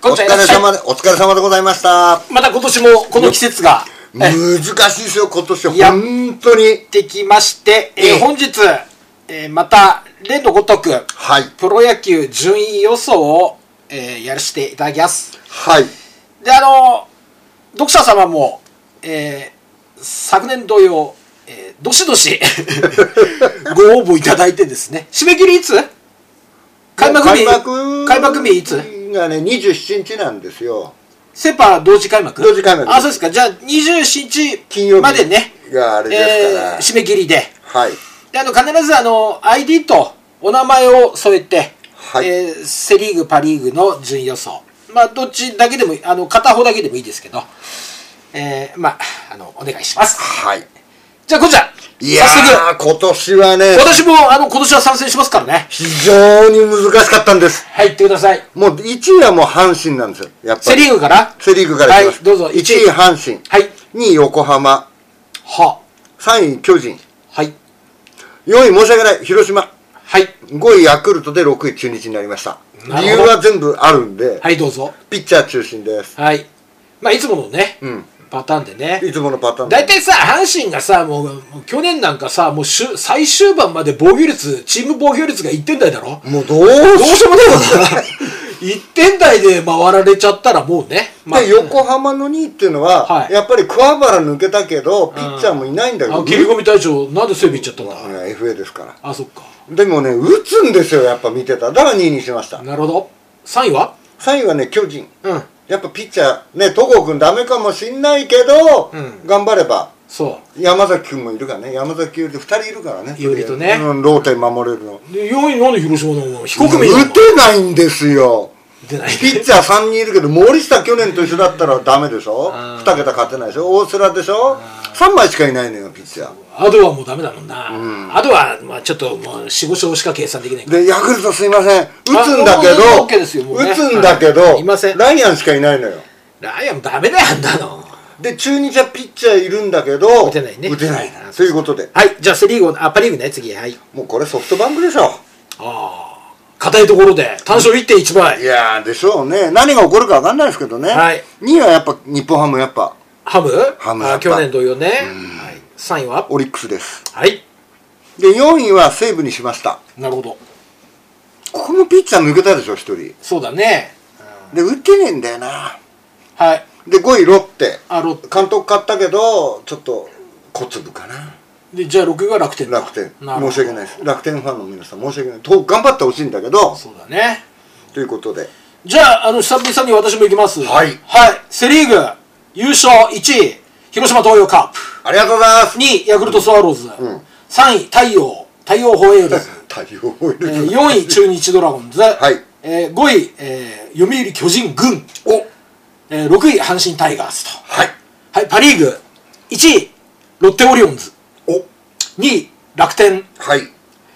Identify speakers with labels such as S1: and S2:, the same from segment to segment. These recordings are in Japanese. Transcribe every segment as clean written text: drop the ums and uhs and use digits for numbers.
S1: お疲れ様でございました。
S2: また今年もこの季節が
S1: 難しいですよ、今年は本当に。
S2: やってきまして、本日、また例のごとく、
S1: はい、
S2: プロ野球順位予想を、やらせていただきます。
S1: はい。
S2: で、読者様も、昨年同様、どしどしご応募いただいてですね、締め切りいつ？開幕日いつ
S1: がね、27日なんですよ。
S2: セパ同時開幕？
S1: 同時開幕。
S2: あ、そうですか。じゃあ27日
S1: 金曜日
S2: までね、
S1: があれですから、
S2: 締め切りで。
S1: はい。
S2: で、必ずID とお名前を添えて、
S1: はい、
S2: セリーグパリーグの順位予想。まあどっちだけでも片方だけでもいいですけど、まあお願いします。
S1: はい。
S2: じゃあこちら。
S1: いやー、今年はね、
S2: 私も今年は参戦しますからね。
S1: 非常に難しかったんです。
S2: はい、言ってください。
S1: もう1位はもう阪神なんですよ、やっぱり。
S2: セリーグから
S1: セリーグからいきます。
S2: はい、どうぞ。
S1: 1位阪神。
S2: はい。
S1: 2位横浜。
S2: は。
S1: 3位巨人。
S2: はい。
S1: 4位申し訳ない、広島。
S2: はい。
S1: 5位ヤクルトで6位中日になりました。理由は全部あるんで。
S2: はい、どうぞ。
S1: ピッチャー中心です。
S2: はい。まあいつものね。
S1: うん。
S2: パターンでね。
S1: いつものパターン
S2: で。大体さ、阪神がさ、もう去年なんかさ、もう最終盤まで防御率、チーム防御率が1点台だろ。
S1: もうどうしよう
S2: もねえわな。1点台で回られちゃったらもうね。
S1: で、横浜の2位っていうのは、はい、やっぱり桑原抜けたけど、ピッチャーもいないんだけど。
S2: 切り込み隊長、なんで西武行っちゃったんだ。
S1: FA ですから。
S2: あ、そっか。
S1: でもね、打つんですよ、やっぱ見てた。だから2位にしました。
S2: なるほど。3位は
S1: ?3 位はね、巨人。
S2: うん。
S1: やっぱピッチャー、ね、戸郷君ダメかもしんないけど、頑張れば。
S2: そう。
S1: 山崎君もいるからね。山崎君で2人いるからね。
S2: いおりとね。
S1: ローテ守れるの。
S2: で、4位なんで広島の非国民
S1: 打てないんですよ。
S2: ピ
S1: ッチャー3人いるけど、森下去年と一緒だったらダメでしょ。2桁勝てないでしょ。大瀬良でしょ。3枚しかいないのよ、ピッチャー。
S2: アドはもうダメだもんな。アドは、まあちょっともう4、5勝しか計算できないから。
S1: で、ヤクルトすいません。打つんだけど、ライアンしかいないのよ。
S2: ライアンもダメだよ、あんなの。
S1: で、中日はピッチャーいるんだけど、
S2: 打てないね。
S1: 打てないな。ということで。
S2: はい、じゃあセリーグ、パリーグね、次。はい。
S1: もうこれソフトバンクでしょ。
S2: ああ。硬いところで、単勝 1.1 倍。
S1: いやー、でしょうね。何が起こるか分かんないですけどね。はい。2位はやっぱ日本ハム、やっぱ。
S2: ハム
S1: あ、
S2: 去年同様ね。はい。3位は
S1: オリックスです。
S2: はい。
S1: で、4位は西武にしました。
S2: なるほど。
S1: ここもピッチャー抜けたでしょ、1人。
S2: そうだね。
S1: で、打てねえんだよな。
S2: はい。
S1: で、5位ロッテ。
S2: ロッテ。
S1: 監督買ったけど、ちょっと小粒かな。
S2: で、じゃあ6位は楽天。
S1: 楽天。申し訳ないです。楽天ファンの皆さん申し訳ない。頑張ってほしいんだけど。
S2: そうだね。
S1: ということで。
S2: じゃあ、久々に私も行きます。
S1: はい。
S2: はい。セリーグ、優勝1位、広島東洋カープ。
S1: ありがとうございます。
S2: 2位、ヤクルトスワローズ。3位、太陽ホエールズ。
S1: 太陽ホエールズ。
S2: 4位、中日ドラゴンズ。
S1: はい。
S2: 5位、読売巨人軍。6位、阪神タイガースと。
S1: はい。
S2: はい、パリーグ、1位、ロッテオリオンズ。2位、楽天。
S1: はい。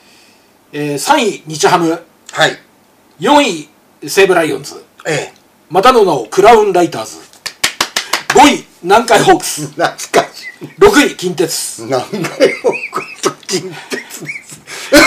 S2: 3位、日ハム。
S1: はい。
S2: 4位、西武ライオンズ。またの名をクラウンライターズ。5位、南海ホークス。
S1: 懐かしい。
S2: 6位、近鉄。
S1: 南海ホークスと近鉄です。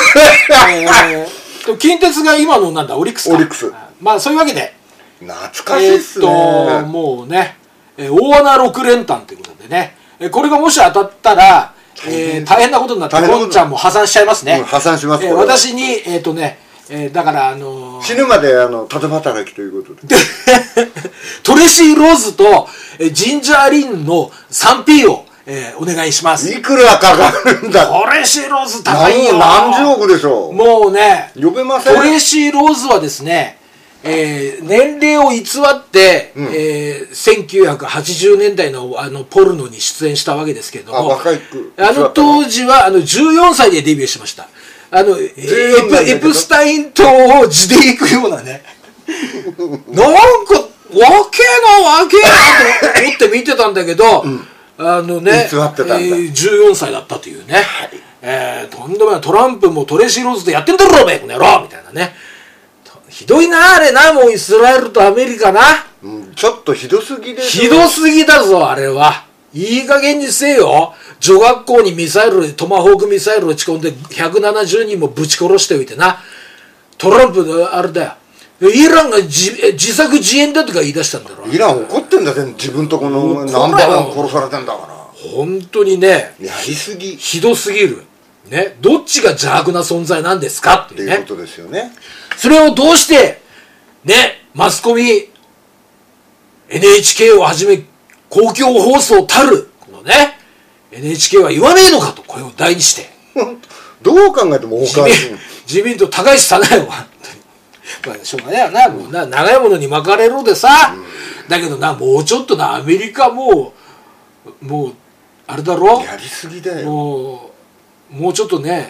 S2: 近鉄が今のなんだ、オリックスか。
S1: オリックス。
S2: まあそういうわけで。
S1: 懐かしいっすね。
S2: もうね、大穴6連単ということでね。これがもし当たったら、大変なことになって、ゴンちゃんも破産しちゃいますね。
S1: 破産します。
S2: 私に、だから
S1: 死ぬまで縦働きということで。
S2: トレシーローズとジンジャーリンの 3P を、お願いします。
S1: いくらかかるんだ。
S2: トレシーローズ高いよ。
S1: 何十億でしょう。
S2: もうね、
S1: 呼べません。
S2: トレシーローズはですね、年齢を偽って、1980年代のポルノに出演したわけですけれども、
S1: 若い
S2: 当時は14歳でデビューしました。エプスタイン島を地で行くようなね、なんかわけなと思って見てたんだけど、14歳だったというね、とんでもない。トランプもトレシーローズでやってんだろおめえこの野郎みたいなね。ひどいなあれな、もうイスラエルとアメリカな。
S1: ちょっとひどすぎでしょ。
S2: ひどすぎだぞあれは。いい加減にせえよ。女学校にトマホークミサイルを打ち込んで170人もぶち殺しておいてな。トランプあれだよ、 イランが自作自演だとか言い出したんだろ。
S1: イラン怒ってんだぜ、自分とこのナンバーワン殺されてんだから。
S2: 本当にね、
S1: やりすぎ
S2: ひどすぎるね。どっちが邪悪な存在なんですかっていうね。
S1: っていうことですよね。
S2: それをどうしてね、マスコミ NHK をはじめ公共放送たるこのね NHK は言わねえのかと声を大にして
S1: どう考えてもおかしい。
S2: 自民党高市早苗はまあしょうがないよな、もうな長いものに巻かれろでさ、だけどな、もうちょっとな、アメリカもうあれだろ、
S1: やりすぎだよ。
S2: もうちょっとね、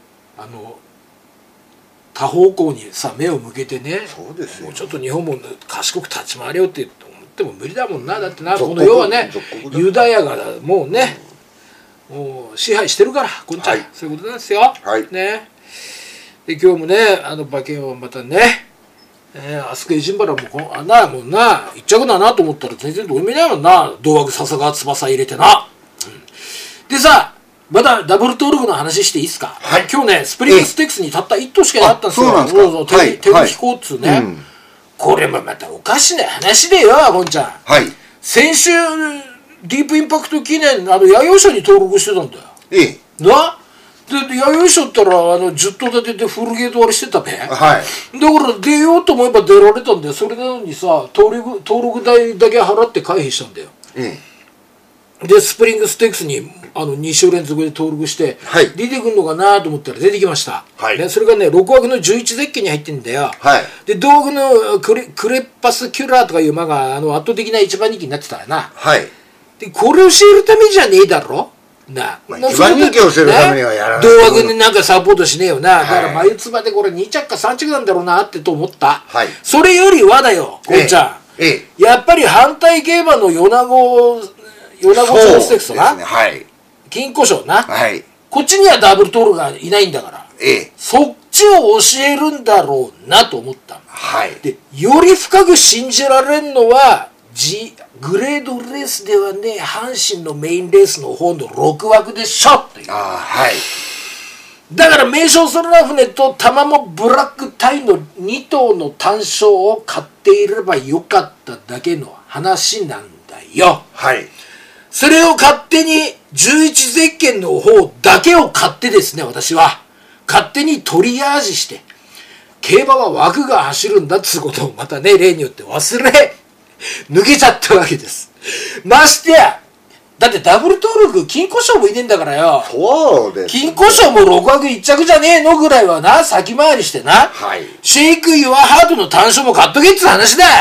S2: 多方向にさ目を向けてね、
S1: そうですよ。
S2: もうちょっと日本も賢く立ち回れよって思っても無理だもんな。だってな、この世はね、ユダヤがもうね、もう支配してるから、こんちゃん、はい、そういうことなんですよ。
S1: はい、
S2: ね。で今日もね、馬券をまたね、飛鳥エジンバラももうな一着だなと思ったら全然どういう意味ないもんな。胴枠笹川翼入れてな、でさ、まだダブル登録の話していいっすか。
S1: はい、
S2: 今日ね、スプリングステークスにたった1頭しかなかったんですよ。
S1: そうなんですか。
S2: 手引きコーツね、これもまたおかしな話でよ、ゴンちゃん。
S1: はい、
S2: 先週ディープインパクト記念弥生賞に登録してたんだよ。なで弥生賞ったら10頭立ててフルゲート割りしてたべ。はい、だから出ようと思えば出られたんだよ。それなのにさ、登録代だけ払って回避したんだよ。でスプリングステークスに2週連続で登録して、はい、出てくるのかなと思ったら出てきました、はい、でそれがね6枠の11ゼッケンに入ってんだよ、はい、で道具のクレッパスキュラーとかいう馬が圧倒的な一番人気になってたらな、はい、でこれを教えるためじゃねえだろな、
S1: まあ、一番人気を教えるためにはやらない、
S2: 同枠になんかサポートしねえよな、だから眉唾でこれ2着か3着なんだろうなってと思った、はい、それよりはだよこんちゃん、やっぱり反対競馬の米子町ステークスな、はい、金庫賞な、はい、こっちにはダブルトールがいないんだから、そっちを教えるんだろうなと思った、はい、でより深く信じられるのはグレードレースではね、阪神のメインレースの方の6枠でしょっていう。はい、だから名将ソラフネとタマモブラックタイの2頭の単勝を買っていればよかっただけの話なんだよ。はい、それを勝手に11ゼッケンの方だけを買ってですね、私は勝手にトリアージして競馬は枠が走るんだっつうことをまたね、例によって忘れ抜けちゃったわけです。ましてやだってダブル登録金庫賞もいねえんだからよ。そうです、ね、金庫賞も6枠1着じゃねえのぐらいはな、先回りしてな、はい、シェイク・ユア・ハートの単勝も買っとけっつう話だ。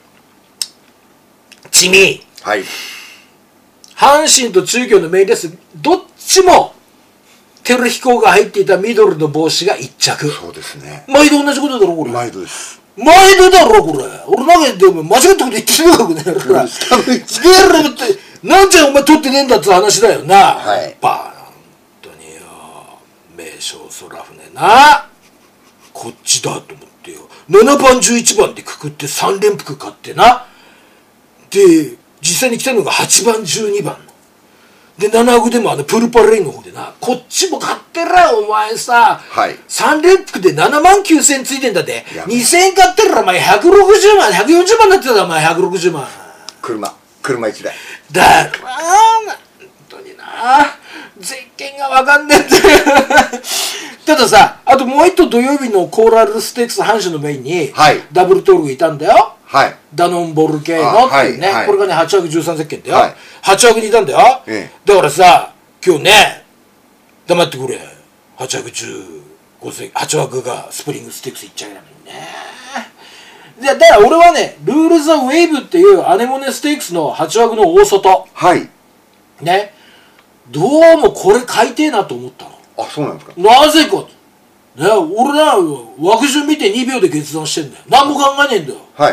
S2: チミ、はい、阪神と中京のメインレースどっちもテルヒコが入っていたミドルの帽子が1着。そうですね、毎度同じことだろこれ。毎度です、毎度だろこれ。俺なんかでも間違ったこと言ってるわけねえから。なんちゃお前取ってねえんだって話だよな。はい。本当によ。名将空船な。こっちだと思ってよ。7番11番でくくって3連複買ってな。で実際に来たのが8番12番の。で7枠でもプルパレインの方でな、こっちも買ってらお前さ、はい、3連複で7万9000ついてんだって。2000円買ってらお前160万140万になってたお前160万。車1台だろな、本当にな。ゼッケンが分かんねえんだよたださ、あともう一頭土曜日のコーラルステークス阪神のメインに、はい、ダブルトールいたんだよ、はい、ダノンボルケーノっていうね、はいはい、これがね8枠13ゼッケンだよ、はい、8枠にいたんだよ、だからさ今日ね、黙ってくれ、8枠15ゼッケン8枠がスプリングステークスいっちゃいなのにね。だから俺はね、ルール・ザ・ウェーブっていうアネモネステークスの8枠の大外、はいね、どうもこれ買いてえなと思ったの。あ、そうなんですか。なぜか、ね、俺ら枠順見て2秒で決断してんだよ。何も考えねえんだよ。はい、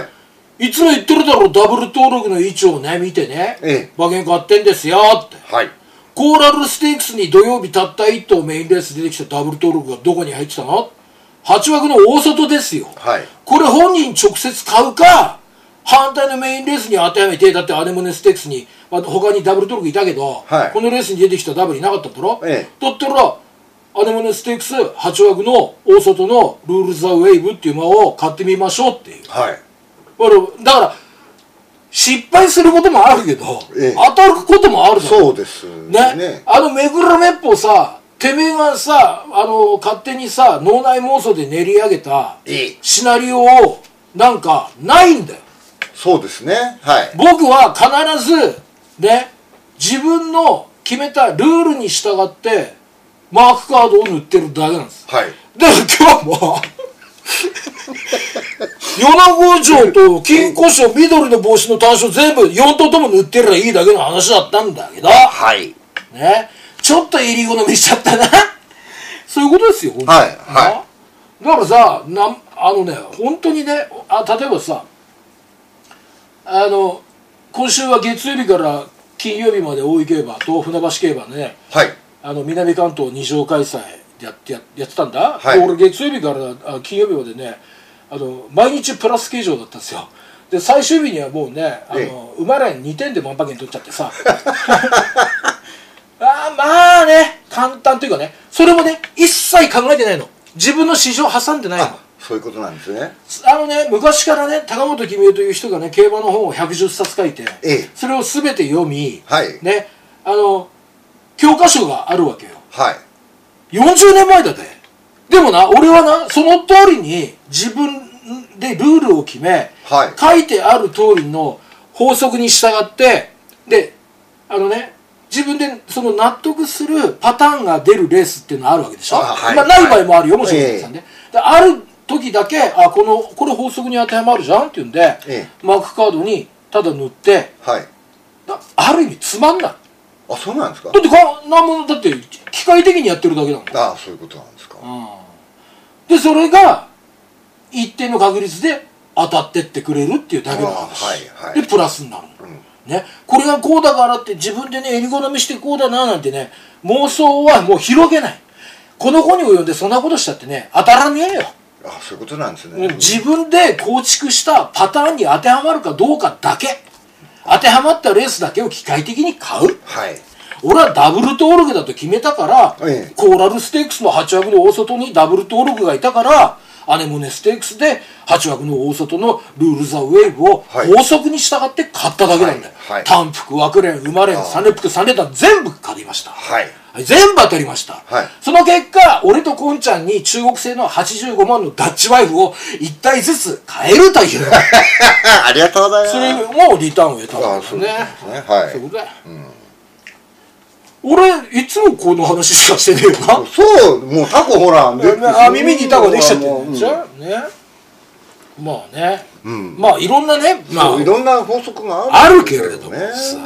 S2: いつも言ってるだろ、ダブル登録の位置をね見てね、馬券買ってんですよって、はい、コーラルステークスに土曜日たった1頭メインレース出てきたダブル登録がどこに入ってたの。8枠の大外ですよ、はい、これ本人直接買うか反対のメインレースに当てはめて、だってアネモネステークスに他にダブル登録いたけど、はい、このレースに出てきたダブルいなかったんだろ、だったらアネモネステークス8枠の大外のルール・ザ・ウェイブっていう馬を買ってみましょうっていう。
S1: はい。
S2: だから失敗することもあるけど、当たることもあるだろ。
S1: そうですね。
S2: めぐらめっぽさ、てめえがさ、勝手にさ、脳内妄想で練り上げたシナリオをなんかないんだよ。
S1: そうですね。はい。
S2: 僕は必ずね、自分の決めたルールに従ってマークカードを塗ってるだけなんです。
S1: はい。
S2: で今日も米子城と金庫城、緑の帽子の単勝全部4頭とも塗ってりゃいいだけの話だったんだけど、
S1: はい。
S2: ね、ちょっと入り好みしちゃったなそういうことですよ。
S1: はい、はい。
S2: だからさ、本当にね、例えばさ、今週は月曜日から金曜日まで大井競馬と船橋競馬ね、
S1: はい、
S2: 南関東2場開催でやってたんだ、
S1: はい、
S2: 俺月曜日から金曜日までね、毎日プラス形状だったんですよ。で最終日にはもうね、馬連2点で万馬券取っちゃってさまあね、簡単というかね、それもね一切考えてないの。自分の市場挟んでないの。
S1: そういうことなんですね。
S2: 昔からね、高本公恵という人がね、競馬の本を110冊書いて、それを全て読み、
S1: はい、
S2: ね、教科書があるわけよ。
S1: はい、
S2: 40年前だぜ。でもな、俺はな、その通りに自分でルールを決め、
S1: はい、
S2: 書いてある通りの法則に従って、で、自分でその納得するパターンが出るレースっていうのがあるわけでしょ。
S1: はい、
S2: ない場合もあるよ、もちろんですね。である時だけこれ法則に当てはまるじゃんっていうんで、マークカードにただ塗って、
S1: はい、
S2: ある意味つまんない。
S1: あ、そうなんですか。
S2: だってだって機械的にやってるだけだもん。
S1: ああ、そういうことなんですか。
S2: でそれが一定の確率で当たってってくれるっていうだけの話、はいはい、でプラスになる、ね、これがこうだからって自分でね襟好みしてこうだななんてね妄想はもう広げない。この子に及んでそんなことしたってね当たらねえよ。
S1: あ、そういうことなんですね。
S2: 自分で構築したパターンに当てはまるかどうかだけ、当てはまったレースだけを機械的に買う。
S1: はい。
S2: 俺はダブル登録だと決めたから、コーラルステークスの8枠の大外にダブル登録がいたから、アネモネステークスで8枠の大外のルール・ザ・ウェーブを法則に従って買っただけなんだよ。はいはい、単服、枠連、馬連、3連服、3連単全部買いました。はい、全部当たりました。はい、その結果、俺とコンちゃんに中国製の85万のダッチワイフを1体ずつ買えるという。
S1: ありがとうございます。
S2: それもリターンを得たんですね。はい。そういうことだよ。俺いつもこの話しかしてねえよな。
S1: そう、もうタコほら
S2: 耳にタコできちゃってるじゃんね。まあね、まあいろんなね、まあ
S1: いろんな法則が
S2: あるけれどもさ、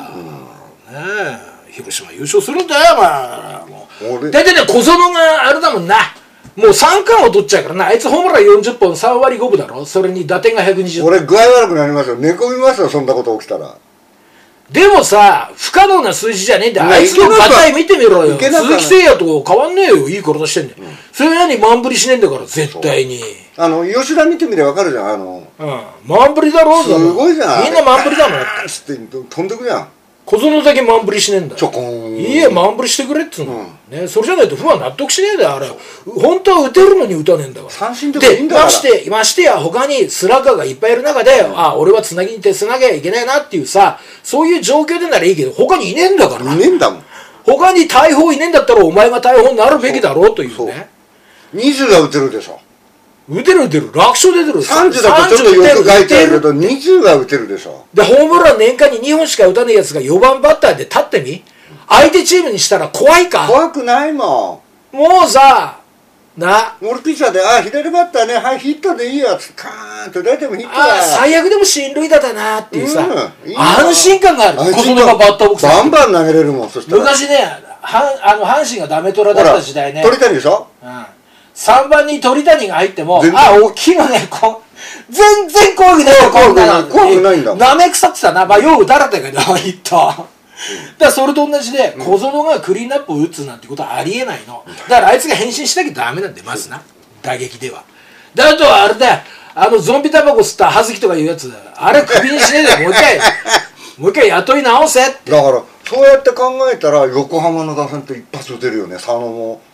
S2: 広島優勝するんだよ。まあもう大体ね小園があれだもんな、もう三冠を取っちゃうからな。あいつホームラン40本3割5分だろ。それに打点が120。
S1: 俺具合悪くなりますよ。寝込みますよ、そんなこと起きたら。
S2: でもさ、不可能な数字じゃねえんだよ。あいつのガタイ見てみろよ。鈴木誠也と変わんねえよ。いい体してんねん。それなに満振りしねえんだから絶対に。
S1: 吉田見てみればわかるじゃん。
S2: 満振りだろ。
S1: すごいじゃん。
S2: みんな満振りだもん。
S1: 飛んでくじゃん。
S2: 小園だけ満振りしねえんだよ。
S1: ちょこーん。
S2: いいえ、満振りしてくれっつうの。ね、それじゃないと不安納得しねえんだよ、あれ。本当は打てるのに打たねえんだから。
S1: 三振でもいいんだから。
S2: ましてや他にスラッガーがいっぱいいる中で、俺はつなぎに徹さなきゃいけないなっていうさ、そういう状況でならいいけど、他にいねえんだから。
S1: いねえんだもん。
S2: 他に大砲いねえんだったらお前が大砲になるべきだろうというね。
S1: 20が打てるでしょ。
S2: 打てる楽勝で出る。
S1: 30だとちょっとよく書いてあるけど20は打てるでしょ。
S2: でホームラン年間に2本しか打たねえやつが4番バッターで立ってみ。相手チームにしたら怖いか。
S1: 怖くないも
S2: ん。もうさ
S1: 俺ピッチャーで左バッターね、はいヒットでいいやつカーンと大体もヒットだ。
S2: 最悪でも進塁打だなっていうさ、安心感がある。小園がバッターボックス
S1: バンバン投げれるもん。そしたら
S2: 昔ね、阪神がダメトラだった時代ね。
S1: 鳥谷でしょ。
S2: 3番に鳥谷が入っても、大きいのね、全然怖くないよ、
S1: 怖くないんだ。
S2: なめ腐ってたな。よう打たれたけど、ヒット。だからそれと同じで、小園がクリーンアップを打つなんてことはありえないの。だからあいつが変身しなきゃダメなんで、まずな。打撃では。で、あとはあれだよ、ゾンビタバコ吸った葉月とかいうやつ、あれ首にしねえで、もう一回雇い直せって。
S1: だから、そうやって考えたら、横浜の打線って一発打てるよね。佐野も。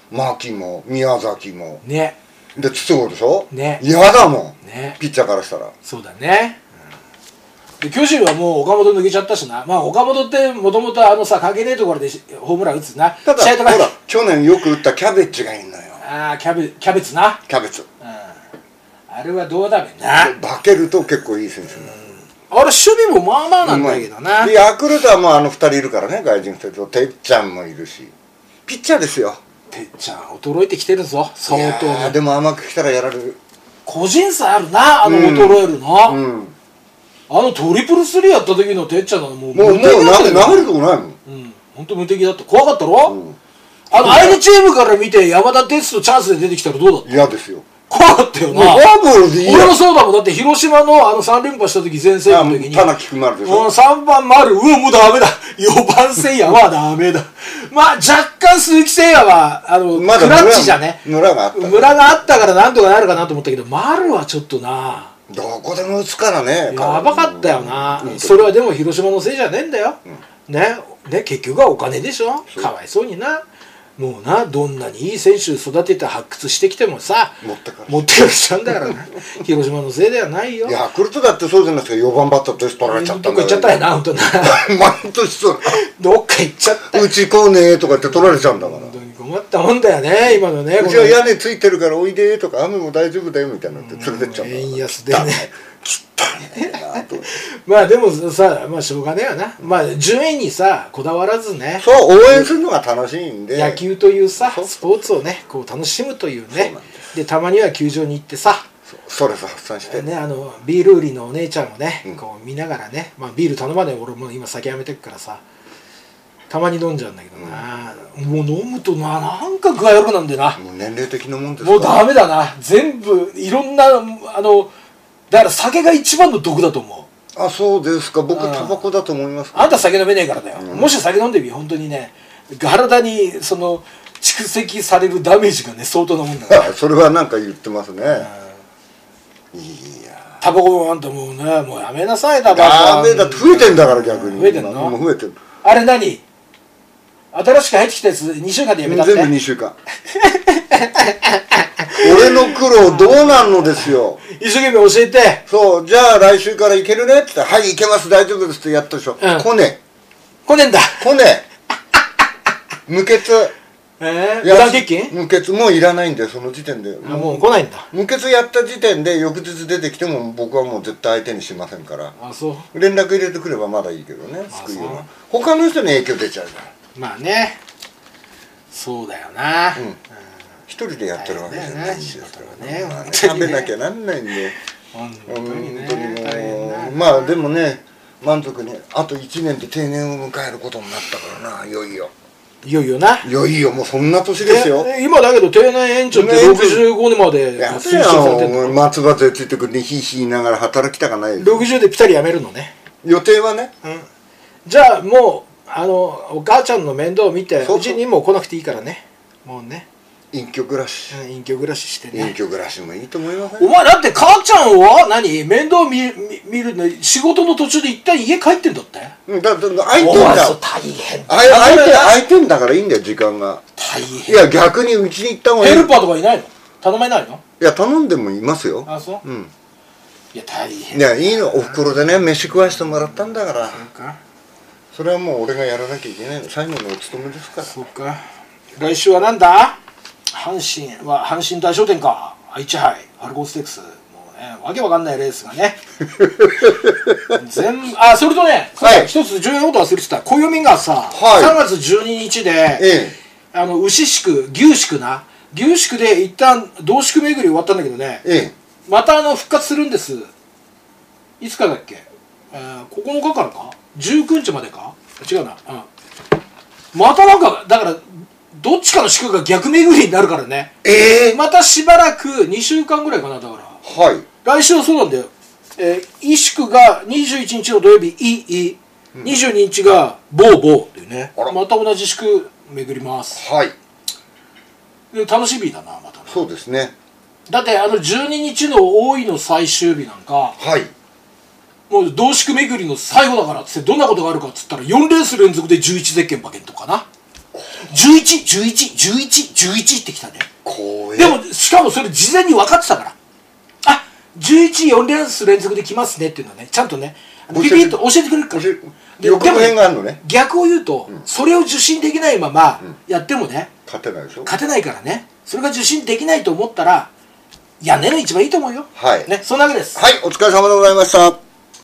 S1: 牧も宮崎も
S2: ね
S1: で筒香でしょ。
S2: ね
S1: 嫌だもん、
S2: ね、
S1: ピッチャーからしたら。
S2: そうだね、で巨人はもう岡本抜けちゃったしな。まあ岡本ってもともと関係ねえところでホームラン打つな。
S1: ただ
S2: 試合とか
S1: ほら去年よく打ったキャベッジがいいのよ。
S2: ああキャベツな、
S1: キャベツ
S2: あれはどうだべな。
S1: 化けると結構いい選手なの。
S2: あれ守備もまあまあなんだけどな。
S1: でヤクルトはもう2人いるからね、外人2人とてっちゃんもいるし、ピッチャーですよ。
S2: てっちゃん衰えてきてるぞ相当に。
S1: でも甘く来たらやられる。
S2: 個人差あるな、衰えるな、トリプルスリーやった時のてっちゃんのもう
S1: 投げるとこないもん。
S2: 本当無敵だった。怖かったろ、相手チームから見て山田哲人チャンスで出てきたらどうだった？
S1: 嫌ですよ。
S2: 怖かったよな。
S1: フォアボールでいいや。
S2: 俺もそうだもん。だって広島の3連覇した時前線の時に
S1: 田中君丸でしょ。
S2: 3番丸、もうダメだ。4番聖也はダメだ。まあ若干鈴木誠也は
S1: まだ
S2: クラッチじゃね、
S1: ムラがあった。
S2: ムラがあったからなんとかなるかなと思ったけど、丸はちょっとな、
S1: どこでも打つからね。
S2: やばかったよな。それはでも広島のせいじゃねえんだよ、ね、結局はお金でしょ。かわいそうにな。もうな、どんなにいい選手育てて発掘してきてもさ、持ってかれちゃうんだからな。広島のせいではないよ。
S1: ヤクルトだってそうじゃないですか。4番バッターとして取られちゃったんだよ。
S2: どっか行っちゃったよな、本当な。
S1: 毎年そう。
S2: どっか行っちゃったよ。
S1: うち来ねえとかって取られちゃうんだから。
S2: 本当に困ったもんだよね、今のね。
S1: うちは屋根ついてるからおいでとか、雨も大丈夫だよみたいなって連れてっちゃうんだから。
S2: 円安でね。
S1: 汚ねえなと。
S2: まあでもさ、まあしょうがねえよな。まあ順位にさ、こだわらずね。
S1: そう、応援するのが楽しいんで。
S2: 野球というさ、スポーツをね、こう楽しむというね。で、たまには球場に行ってさ、
S1: ストレス発散して
S2: ね、ビール売りのお姉ちゃんをね、こう見ながらね、まあビール頼まない。俺も今酒やめてくからさ、たまに飲んじゃうんだけどな、もう飲むとなんか具合悪くなんでな。
S1: もう年齢的なもんですか。
S2: もうダメだな。全部いろんなだから酒が一番の毒だと思う。
S1: あ、そうですか。僕タバコだと思います。
S2: あんた酒飲めねえからだよ、もし酒飲んでみ、本当にね、体に蓄積されるダメージがね相当なもんだから。
S1: それはなんか言ってますね。いや、
S2: タバコもあんたもうね、もうやめなさい。タバコ
S1: ダメだって、増えてんだから逆に。
S2: 増えてんの？
S1: もう増えてる。
S2: あれ何、新しく入ってきたやつ2週間でやめたって。
S1: 全部2週間。俺の苦労どうなんのですよ。
S2: 一生懸命教えて。
S1: そう、じゃあ来週から行けるねって言ったら、はい、行けます、大丈夫ですってやったでしょ。来ね
S2: んだ。
S1: 来ね無血。
S2: 無断欠勤？
S1: 無血もういらないんで、その時点で。
S2: もう来ないんだ。
S1: 無血やった時点で翌日出てきても僕はもう絶対相手にしませんから。
S2: あ、そう。
S1: 連絡入れてくればまだいいけどね、救いような。他の人に影響出ちゃうから。
S2: まあね、そうだよな。
S1: 一人でやってるわけじゃないんですよ。
S2: ね、
S1: 食べなきゃなんないんで。
S2: 本当に
S1: もう、まあでもね、満足にあと1年で定年を迎えることになったからな、いよいよ。
S2: いよいよな。
S1: いよいよもうそんな年ですよ。
S2: 今だけど定年延長って65年まで
S1: 推奨されてるの。松葉杖ついてくるにヒーヒー言いながら働きたかないです。
S2: 60でピタリやめるのね。
S1: 予定はね。
S2: じゃあもうお母ちゃんの面倒を見て、うちにも来なくていいからね。もうね。
S1: 隠居暮らし。
S2: 隠居暮らししてね。
S1: 隠居暮らしもいいと思います。
S2: お前だって母ちゃんは面倒見るの仕事の途中で一旦家帰ってんだって。
S1: 空いてんだ。
S2: 大変。
S1: 空いてんだからいいんだよ、時間が。
S2: 大変。
S1: いや逆にうちに行った方がいい。
S2: ヘルパーとかいないの？頼めないの？
S1: いや頼んでもいますよ。
S2: あ、そう。いや大変。
S1: いやいいの、おふくろでね飯食わしてもらったんだから。それはもう俺がやらなきゃいけないの、最後のお務めですから。
S2: そうか。来週はなんだ？阪神大商店か、愛知杯ファルコンステークス、もうねわけわかんないレースがねそれとね、一つ重要なこと忘れてた。暦がさ、3月12日で牛宿で一旦同宿巡り終わったんだけどね、また復活するんです。いつかだっけ、9日からか19日までか、違うな、またなんかだからどっちかの宿が逆巡りになるからね。またしばらく2週間ぐらいかな。だから、来週はそうなんだよ。一宿が21日の土曜日22日がボーっていうね、また同じ宿巡ります。で楽しみだな、また。
S1: そうですね。
S2: だって12日の大井の最終日なんか、もう同宿巡りの最後だからっつって、どんなことがあるかっつったら4レース連続で11ゼッケン馬券とかな。 11111111ってきたね。
S1: 怖え。
S2: でもしかもそれ事前に分かってたから、あ、114連続で来ますねっていうのはね、ちゃんとねピピッと教えてくれるから。
S1: 予告編があるのね。
S2: 逆を言うと、それを受信できないままやってもね、
S1: 勝てないでしょ。
S2: 勝てないからね。それが受信できないと思ったらやんねえの一番いいと思うよ。
S1: はい
S2: ね、そんなわけです。
S1: はい、お疲れ様でございました。